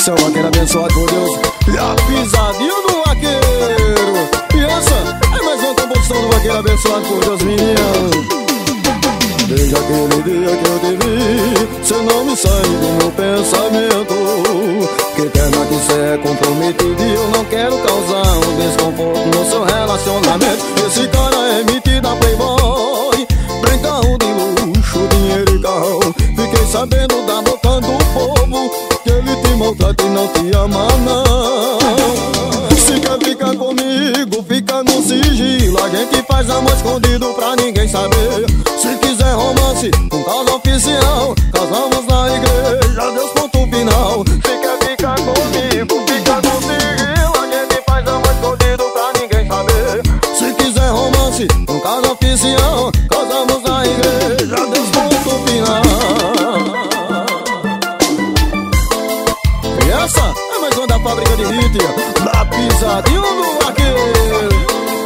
Seu vaqueiro abençoado por Deus. E a pisadinha do vaqueiro. E essa é mais uma composição do vaqueiro abençoado por Deus, menino. Desde aquele dia que eu te vi, cê não me sai do meu pensamento. Que pena que cê é comprometido e eu não quero causar um desconforto no seu relacionamento. Esse cara é metido a playboy, tem carro de luxo, dinheiro e carro. Fiquei sabendo da boca do povo que ele te maltrata e não te ama não. Se quer ficar comigo, fica no sigilo. A gente faz amor escondido pra ninguém saber. Se quiser romance, um casal oficial, casamos na igreja, Deus ponto final. Se quer ficar comigo, fica no sigilo. A gente faz amor escondido pra ninguém saber. Se quiser romance, um casal oficial, casamos na igreja, Deus ponto final. E essa é mais uma da fábrica de hit, da pisadinha do vaqueiro.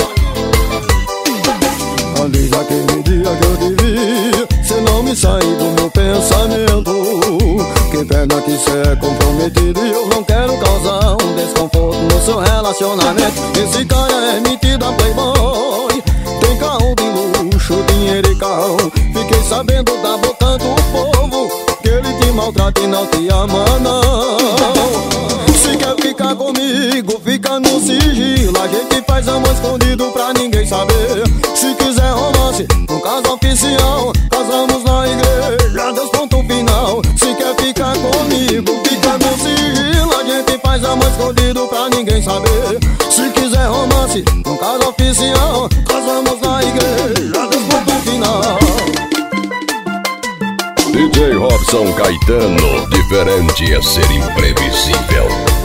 Desde aquele dia que eu te vi, cê não me sai do meu pensamento. Que pena que cê é comprometido e eu não quero causar um desconforto no seu relacionamento. Esse cara é metido a playboy, tem carro de luxo, dinheiro e carro. Fiquei sabendo da boca do povo que ele te maltrata e não te ama não. Se quer ficar comigo, fica no sigilo. A gente faz amor escondido pra ninguém saber. Se quiser romance, um casal oficial, casamos na igreja, Deus ponto final. Se quer ficar comigo, fica no sigilo. A gente faz amor escondido pra ninguém saber. Se quiser romance, um casal oficial, casamos na igreja, Deus ponto final. DJ Robson Caetano, diferente é ser imprevisível.